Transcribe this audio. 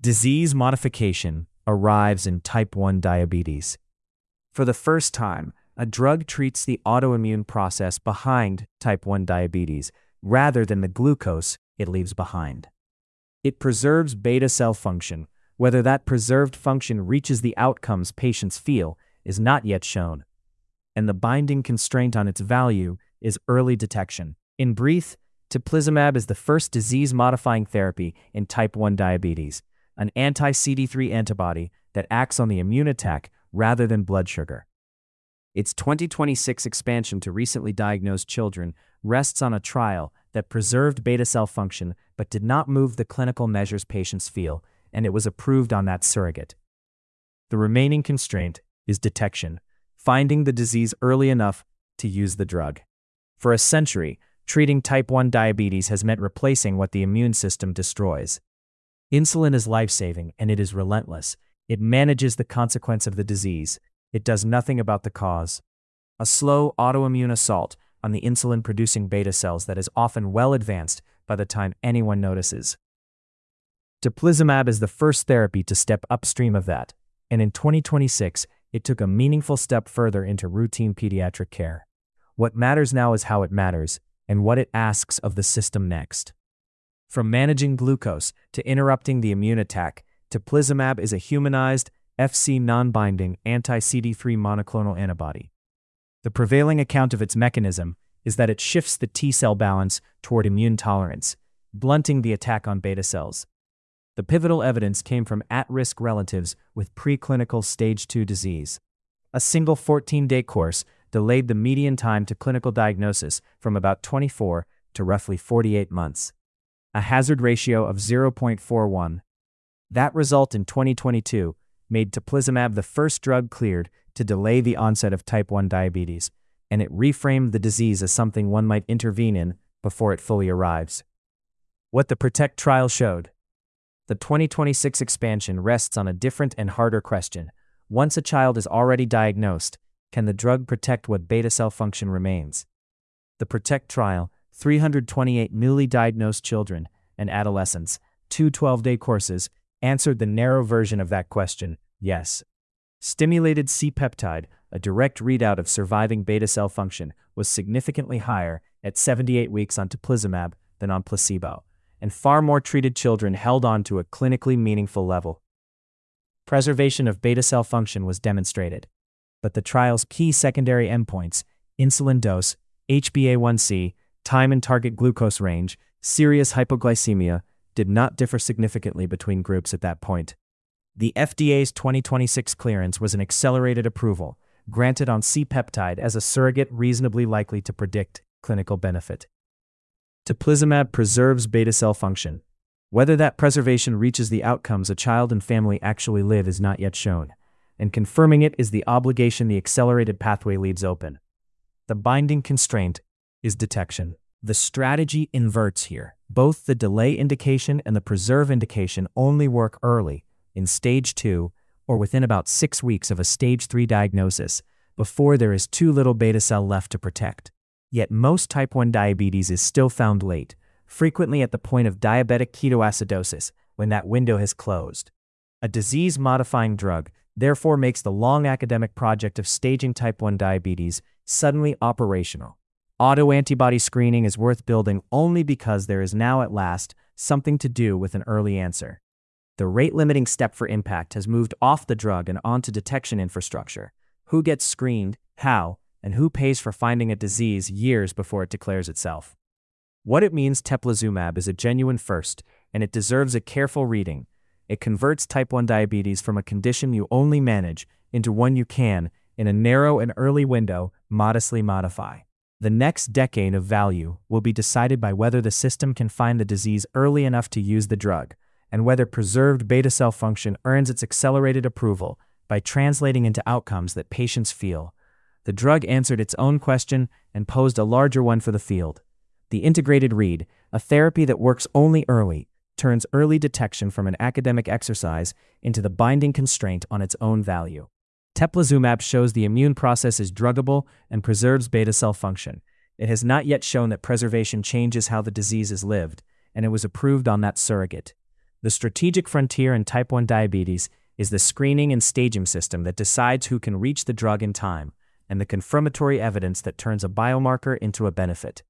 Disease modification arrives in type 1 diabetes. For the first time, a drug treats the autoimmune process behind type 1 diabetes rather than the glucose it leaves behind. It preserves beta cell function. Whether that preserved function reaches the outcomes patients feel is not yet shown. And the binding constraint on its value is early detection. In brief, teplizumab is the first disease-modifying therapy in type 1 diabetes, an anti-CD3 antibody that acts on the immune attack rather than blood sugar. Its 2026 expansion to recently diagnosed children rests on a trial that preserved beta cell function but did not move the clinical measures patients feel, and it was approved on that surrogate. The remaining constraint is detection, finding the disease early enough to use the drug. For a century, treating type 1 diabetes has meant replacing what the immune system destroys. Insulin is life-saving, and it is relentless. It manages the consequence of the disease. It does nothing about the cause. A slow autoimmune assault on the insulin-producing beta cells that is often well advanced by the time anyone notices. Teplizumab is the first therapy to step upstream of that, and in 2026, it took a meaningful step further into routine pediatric care. What matters now is how it matters, and what it asks of the system next. From managing glucose to interrupting the immune attack, teplizumab is a humanized, Fc non-binding anti-CD3 monoclonal antibody. The prevailing account of its mechanism is that it shifts the T-cell balance toward immune tolerance, blunting the attack on beta cells. The pivotal evidence came from at-risk relatives with preclinical stage 2 disease. A single 14-day course delayed the median time to clinical diagnosis from about 24 to roughly 48 months. A hazard ratio of 0.41. That result in 2022 made teplizumab the first drug cleared to delay the onset of type 1 diabetes, and it reframed the disease as something one might intervene in before it fully arrives. What the PROTECT trial showed. The 2026 expansion rests on a different and harder question. Once a child is already diagnosed, can the drug protect what beta cell function remains? The PROTECT trial, 328 newly diagnosed children and adolescents, 2 12-day courses, answered the narrow version of that question, yes. Stimulated C-peptide, a direct readout of surviving beta cell function, was significantly higher at 78 weeks on teplizumab than on placebo, and far more treated children held on to a clinically meaningful level. Preservation of beta cell function was demonstrated, but the trial's key secondary endpoints, insulin dose, HbA1c, time and target glucose range, serious hypoglycemia, did not differ significantly between groups at that point. The FDA's 2026 clearance was an accelerated approval, granted on C-peptide as a surrogate reasonably likely to predict clinical benefit. Teplizumab preserves beta cell function. Whether that preservation reaches the outcomes a child and family actually live is not yet shown, and confirming it is the obligation the accelerated pathway leaves open. The binding constraint is detection. The strategy inverts here. Both the delay indication and the preserve indication only work early, in stage 2, or within about 6 weeks of a stage 3 diagnosis, before there is too little beta cell left to protect. Yet most type 1 diabetes is still found late, frequently at the point of diabetic ketoacidosis, when that window has closed. A disease-modifying drug therefore makes the long academic project of staging type 1 diabetes suddenly operational. Autoantibody screening is worth building only because there is now at last something to do with an early answer. The rate-limiting step for impact has moved off the drug and onto detection infrastructure. Who gets screened, how, and who pays for finding a disease years before it declares itself. What it means teplizumab is a genuine first, and it deserves a careful reading. It converts type 1 diabetes from a condition you only manage into one you can, in a narrow and early window, modestly modify. The next decade of value will be decided by whether the system can find the disease early enough to use the drug, and whether preserved beta cell function earns its accelerated approval by translating into outcomes that patients feel. The drug answered its own question and posed a larger one for the field. The integrated read, a therapy that works only early, turns early detection from an academic exercise into the binding constraint on its own value. Teplizumab shows the immune process is druggable and preserves beta cell function. It has not yet shown that preservation changes how the disease is lived, and it was approved on that surrogate. The strategic frontier in type 1 diabetes is the screening and staging system that decides who can reach the drug in time, and the confirmatory evidence that turns a biomarker into a benefit.